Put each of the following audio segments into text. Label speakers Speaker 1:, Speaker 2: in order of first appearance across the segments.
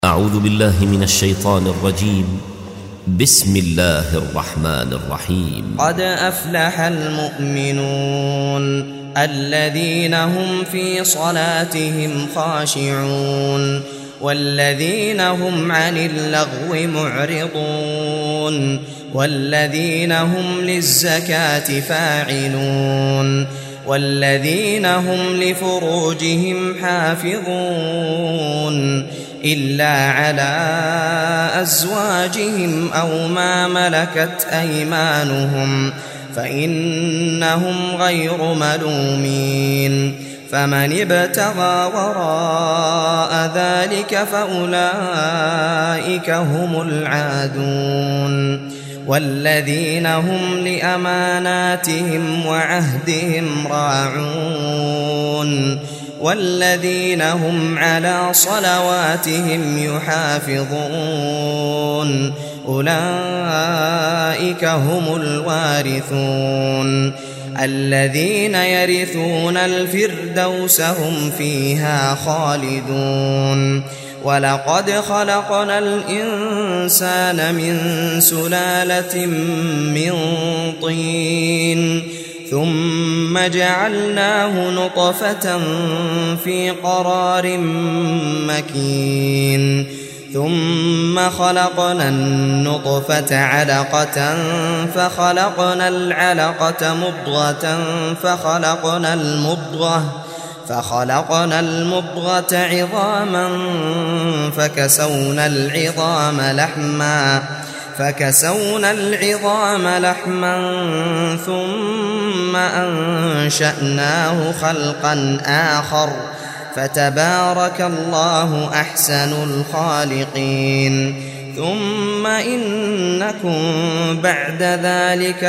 Speaker 1: أعوذ بالله من الشيطان الرجيم. بسم الله الرحمن الرحيم.
Speaker 2: قد أفلح المؤمنون الذين هم في صلاتهم خاشعون والذين هم عن اللغو معرضون والذين هم للزكاة فاعلون والذين هم لفروجهم حافظون إلا على أزواجهم أو ما ملكت أيمانهم فإنهم غير ملومين، فمن ابتغى وراء ذلك فأولئك هم العادون. والذين هم لأماناتهم وعهدهم راعون والذين هم على صلواتهم يحافظون أولئك هم الوارثون الذين يرثون الفردوس هم فيها خالدون. ولقد خلقنا الإنسان من سلالة من طين ثم جعلناه نطفة في قرار مكين ثم خلقنا النطفة علقة فخلقنا العلقة مضغة فخلقنا المضغة عظاما فكسونا العظام لحما ثم أنشأناه خلقا آخر فتبارك الله أحسن الخالقين. ثم إنكم بعد ذلك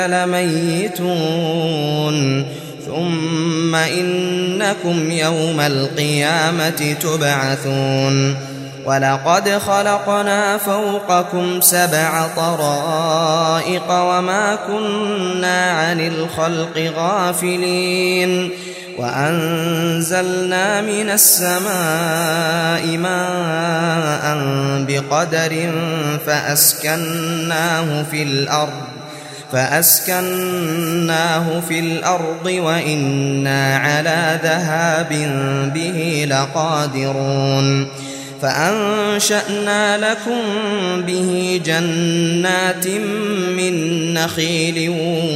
Speaker 2: لميتون ثم إنكم يوم القيامة تبعثون. ولقد خلقنا فوقكم 7 طرائق وما كنا عن الخلق غافلين وأنزلنا من السماء ماء بقدر فأسكناه في الأرض وإنا على ذهاب به لقادرون. فأنشأنا لكم به جنات من نخيل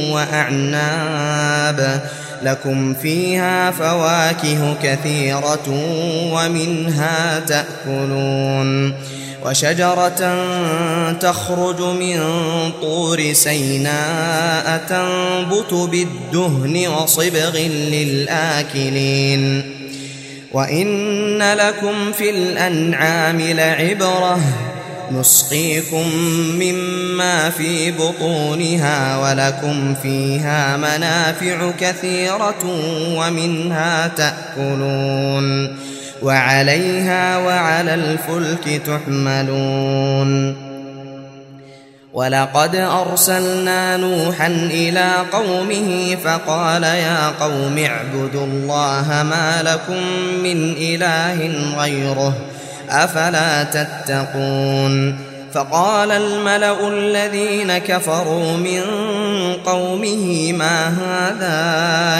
Speaker 2: وأعناب لكم فيها فواكه كثيرة ومنها تأكلون. وشجرة تخرج من طور سيناء تنبت بالدهن وصبغ للآكلين. وإن لكم في الأنعام لعبرة نسقيكم مما في بطونها ولكم فيها منافع كثيرة ومنها تأكلون وعليها وعلى الفلك تحملون. ولقد أرسلنا نوحا إلى قومه فقال يا قوم اعبدوا الله ما لكم من إله غيره أفلا تتقون. فقال الملأ الذين كفروا من قومه ما هذا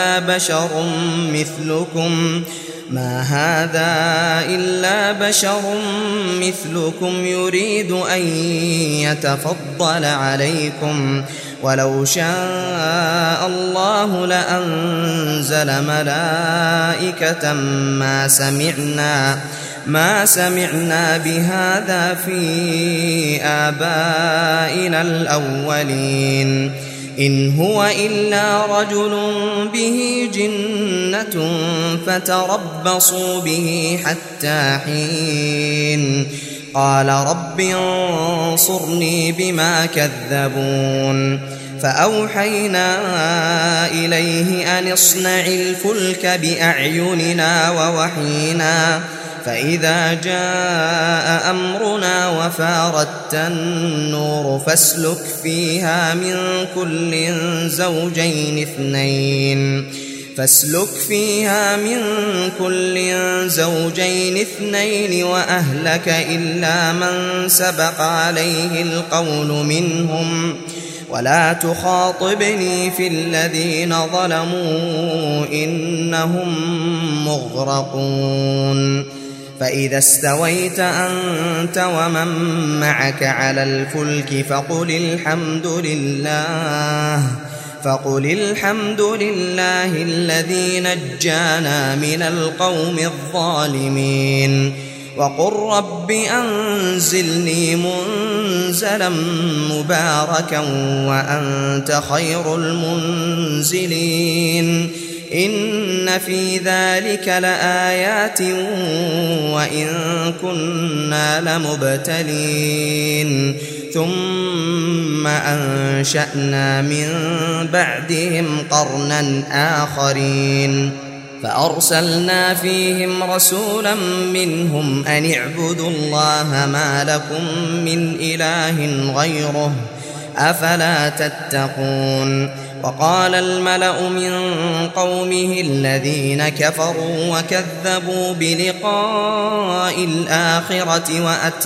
Speaker 2: إلا بشر مثلكم يريد أن يتفضل عليكم ولو شاء الله لأنزل ملائكة ما سمعنا بهذا في آبائنا الأولين إن هو إلا رجل به جنة فتربصوا به حتى حين. قال رب انصرني بما كذبون. فأوحينا إليه أن اصنع الفلك بأعيننا ووحينا فإذا جاء أمرنا وفاردت النور فاسلك فيها من كل زوجين 2 فاسلك فيها من كل زوجين اثنين وأهلك إلا من سبق عليه القول منهم ولا تخاطبني في الذين ظلموا إنهم مغرقون فإذا استويت أنت ومن معك على الفلك فقل الحمد لله الذي نجانا من القوم الظالمين وقل رب أنزلني منزلا مباركا وأنت خير المنزلين إن في ذلك لآيات وإن كنا لمبتلين ثم أنشأنا من بعدهم قرنا آخرين فأرسلنا فيهم رسولا منهم أن اعبدوا الله ما لكم من إله غيره أفلا تتقون وقال الملأ من قومه الذين كفروا وكذبوا بلقاء الآخرة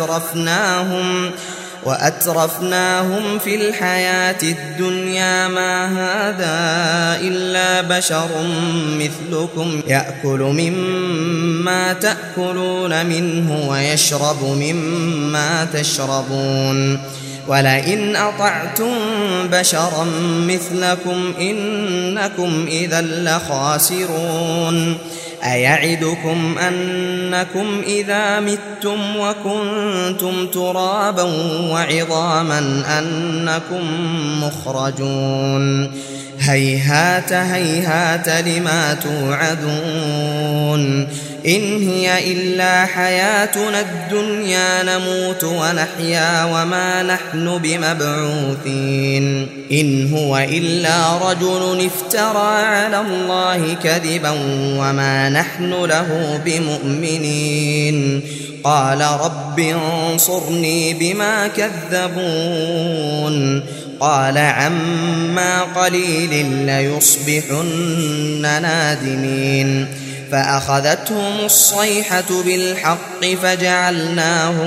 Speaker 2: وأترفناهم في الحياة الدنيا ما هذا إلا بشر مثلكم يأكل مما تأكلون منه ويشرب مما تشربون ولئن أطعتم بشرا مثلكم إنكم إذا لخاسرون أيعدكم أنكم إذا متم وكنتم ترابا وعظاما أنكم مخرجون هيهات هيهات لما توعدون إن هي إلا حياتنا الدنيا نموت ونحيا وما نحن بمبعوثين إن هو إلا رجل افترى على الله كذبا وما نحن له بمؤمنين قال رب انصرني بما كذبون قال عما قليل ليصبحن نادمين فأخذتهم الصيحة بالحق فجعلناهم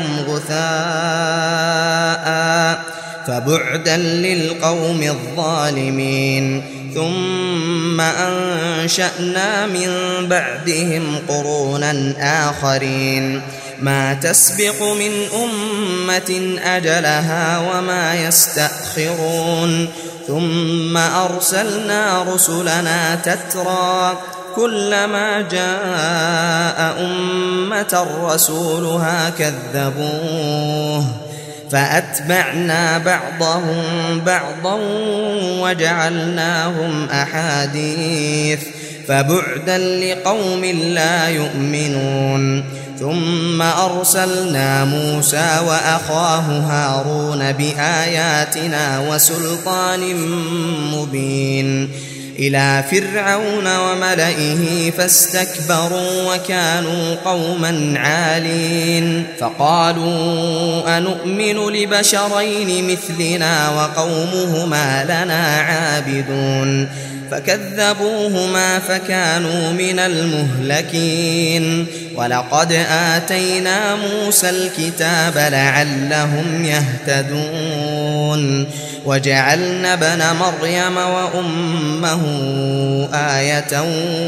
Speaker 2: غثاء فبعدا للقوم الظالمين ثم أنشأنا من بعدهم قرونا آخرين ما تسبق من أمة أجلها وما يستأخرون ثم أرسلنا رسلنا تترى كلما جاء أمة رسولها كذبوه فأتبعنا بعضهم بعضا وجعلناهم أحاديث فبعدا لقوم لا يؤمنون ثم أرسلنا موسى وأخاه هارون بآياتنا وسلطان مبين إلى فرعون وملئه فاستكبروا وكانوا قوما عالين فقالوا أنؤمن لبشرين مثلنا وقومهما لنا عابدون فكذبوهما فكانوا من المهلكين ولقد آتينا موسى الكتاب لعلهم يهتدون وجعلنا ابن مريم وأمه آية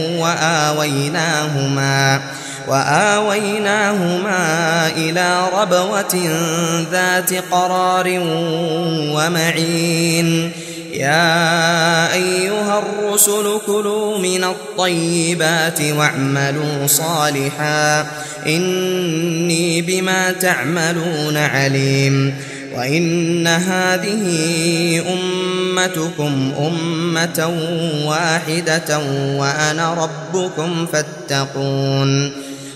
Speaker 2: وآويناهما إلى ربوة ذات قرار ومعين يا أيها الرسل كلوا من الطيبات واعملوا صالحا إني بما تعملون عليم وإن هذه أمتكم أمة واحدة وأنا ربكم فاتقون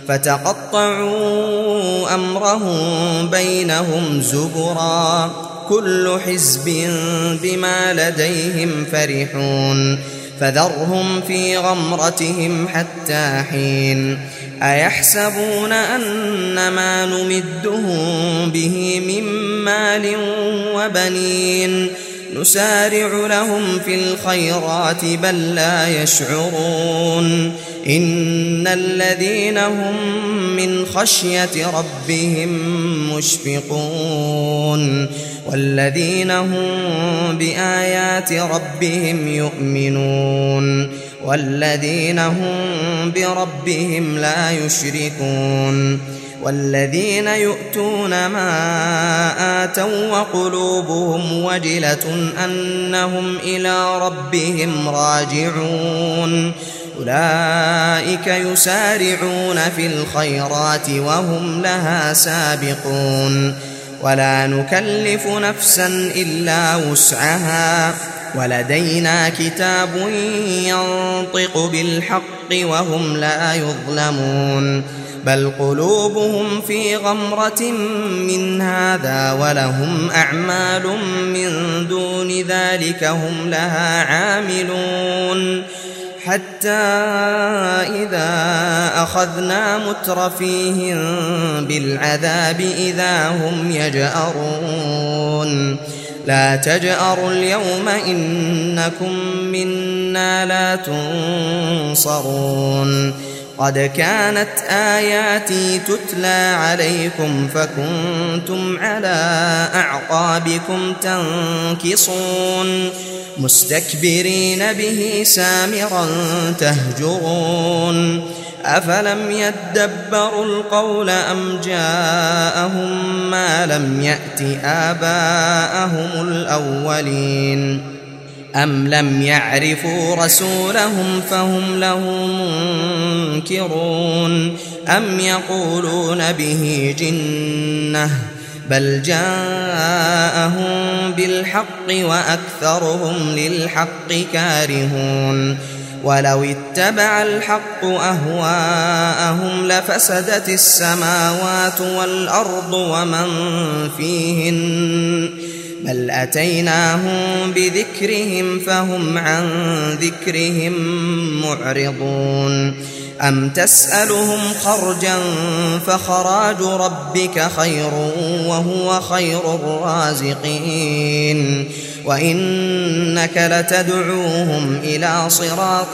Speaker 2: فتقطعوا أمرهم بينهم زبرا كل حزب بما لديهم فرحون فذرهم في غمرتهم حتى حين أيحسبون أن ما نمدهم به من مال وبنين نسارع لهم في الخيرات بل لا يشعرون إن الذين هم من خشية ربهم مشفقون والذين هم بآيات ربهم يؤمنون والذين هم بربهم لا يشركون والذين يؤتون ما آتوا وقلوبهم وجلة أنهم إلى ربهم راجعون أولئك يسارعون في الخيرات وهم لها سابقون ولا نكلف نفسا إلا وسعها ولدينا كتاب ينطق بالحق وهم لا يظلمون بل قلوبهم في غمرة من هذا ولهم أعمال من دون ذلك هم لها عاملون حتى إذا أخذنا مترفيهم بالعذاب إذا هم يجأرون لا تجأروا اليوم إنكم منا لا تنصرون قد كانت آياتي تتلى عليكم فكنتم على أعقابكم تنكصون مستكبرين به سامرا تهجرون أفلم يدبروا القول أم جاءهم ما لم يأت آباءهم الأولين أم لم يعرفوا رسولهم فهم له منكرون أم يقولون به جنة بل جاءهم بالحق وأكثرهم للحق كارهون ولو اتبع الحق أهواءهم لفسدت السماوات والأرض ومن فيهن بل أتيناهم بذكرهم فهم عن ذكرهم معرضون أم تسألهم خرجا فخراج ربك خير وهو خير الرازقين وإنك لتدعوهم إلى صراط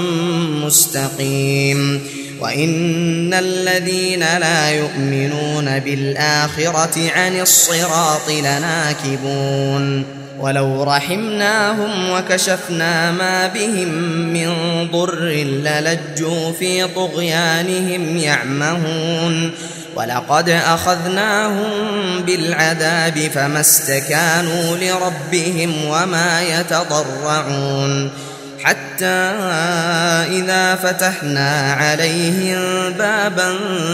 Speaker 2: مستقيم وإن الذين لا يؤمنون بالآخرة عن الصراط لناكبون ولو رحمناهم وكشفنا ما بهم من ضر للجوا في طغيانهم يعمهون ولقد أخذناهم بالعذاب فما استكانوا لربهم وما يتضرعون حتى إذا فتحنا عليهم بابا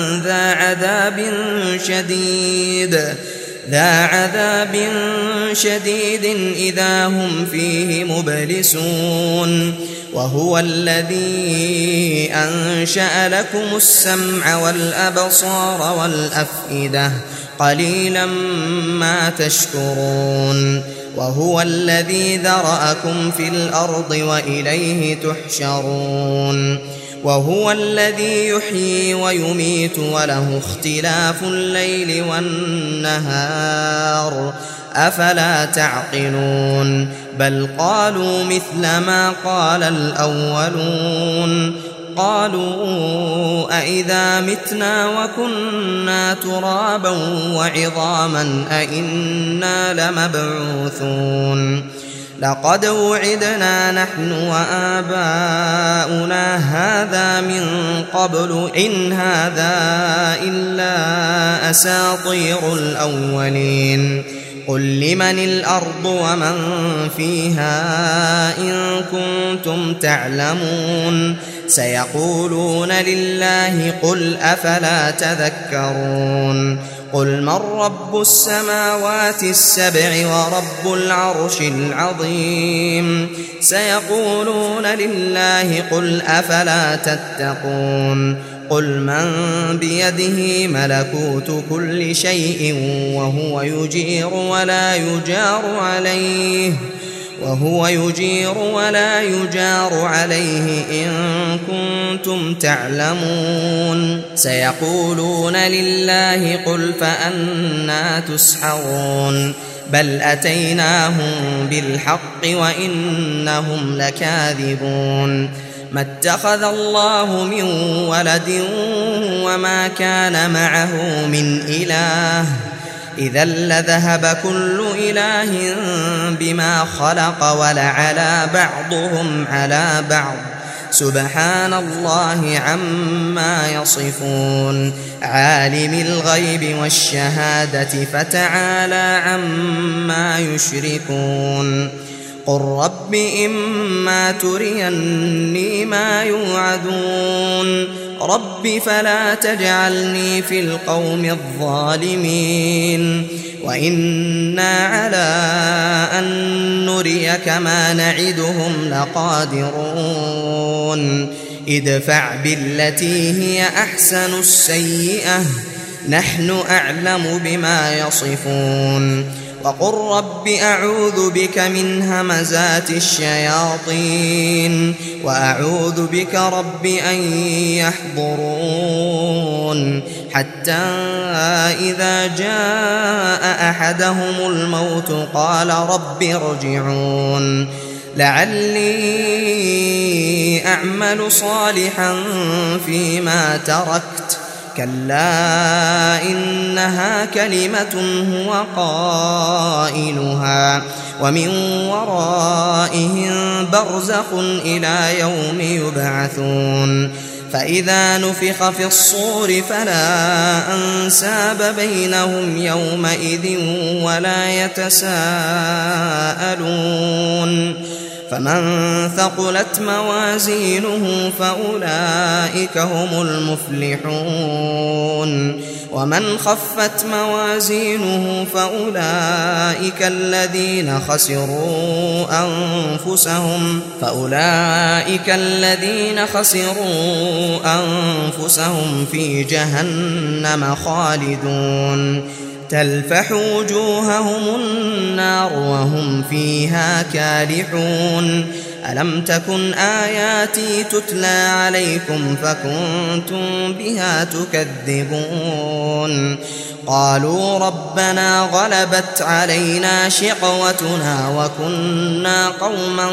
Speaker 2: ذا عذاب شديد إذا هم فيه مبلسون وهو الذي أنشأ لكم السمع والأبصار والأفئدة قليلا ما تشكرون وهو الذي ذرأكم في الأرض وإليه تحشرون وهو الذي يحيي ويميت وله اختلاف الليل والنهار أفلا تعقلون بل قالوا مثل ما قال الأولون قالوا أئذا متنا وكنا ترابا وعظاما أئنا لمبعوثون لقد وعدنا نحن وآباؤنا هذا من قبل إن هذا إلا أساطير الأولين قل لمن الأرض ومن فيها إن كنتم تعلمون سيقولون لله قل أفلا تذكرون قل من رب السماوات السبع ورب العرش العظيم سيقولون لله قل أفلا تتقون قل من بيده ملكوت كل شيء وهو يجير ولا يجار عليه إن كنتم تعلمون سيقولون لله قل فأنى تسحرون بل أتيناهم بالحق وإنهم لكاذبون ما اتخذ الله من ولد وما كان معه من إله إذا لذهب كل إله بما خلق ولعلى بعضهم على بعض سبحان الله عما يصفون عالم الغيب والشهادة فتعالى عما يشركون قل رب إما تريني ما يوعدون رب فلا تجعلني في القوم الظالمين وإنا على أن نريك ما نعدهم لقادرون ادفع بالتي هي أحسن السيئة نحن أعلم بما يصفون وقل رب أعوذ بك من همزات الشياطين وأعوذ بك رب أن يحضرون حتى إذا جاء أحدهم الموت قال رب ارجعون لعلي أعمل صالحا فيما تركت كلا إنها كلمة هو قائلها ومن ورائهم برزخ إلى يوم يبعثون فإذا نفخ في الصور فلا أنساب بينهم يومئذ ولا يتساءلون فمن ثقلت موازينه فأولئك هم المفلحون ومن خفت موازينه فأولئك الذين خسروا أنفسهم في جهنم خالدون تلفح وجوههم النار وهم فيها كالحون ألم تكن آياتي تتلى عليكم فكنتم بها تكذبون قالوا ربنا غلبت علينا شقوتنا وكنا قوما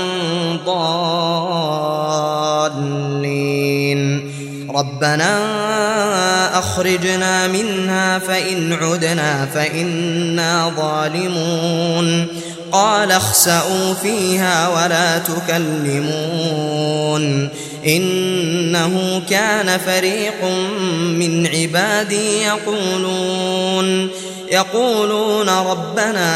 Speaker 2: ضالين ربنا أخرجنا منها فإن عدنا فإنا ظالمون قال اخسئوا فيها ولا تكلمون إنه كان فريق من عبادي يقولون ربنا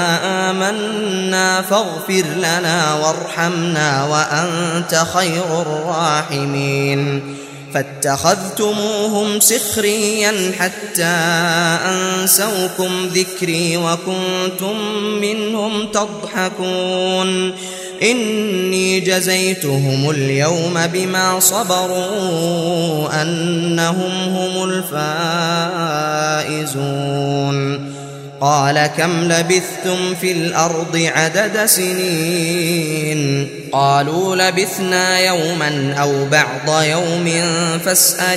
Speaker 2: آمنا فاغفر لنا وارحمنا وأنت خير الراحمين فاتخذتموهم سخريا حتى أنسوكم ذكري وكنتم منهم تضحكون إني جزيتهم اليوم بما صبروا أنهم هم الفائزون قال كم لبثتم في الأرض عدد سنين قالوا لبثنا يوما أو بعض يوم فاسأل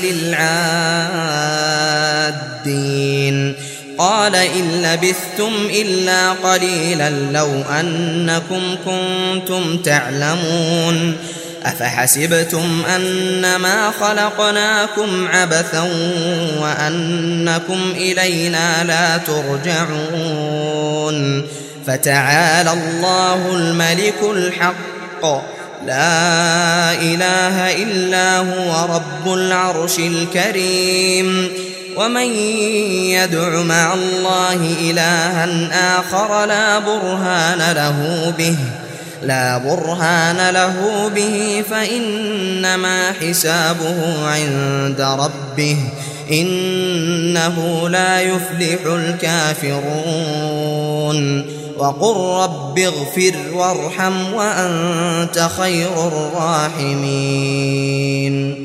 Speaker 2: العادين قال إن لبثتم إلا قليلا لو أنكم كنتم تعلمون أفحسبتم أنما خلقناكم عبثا وأنكم إلينا لا ترجعون فتعالى الله الملك الحق لا إله إلا هو رب العرش الكريم ومن يدع مع الله إلها آخر لا برهان له به فإنما حسابه عند ربه إنه لا يفلح الكافرون وقل رب اغفر وارحم وأنت خير الراحمين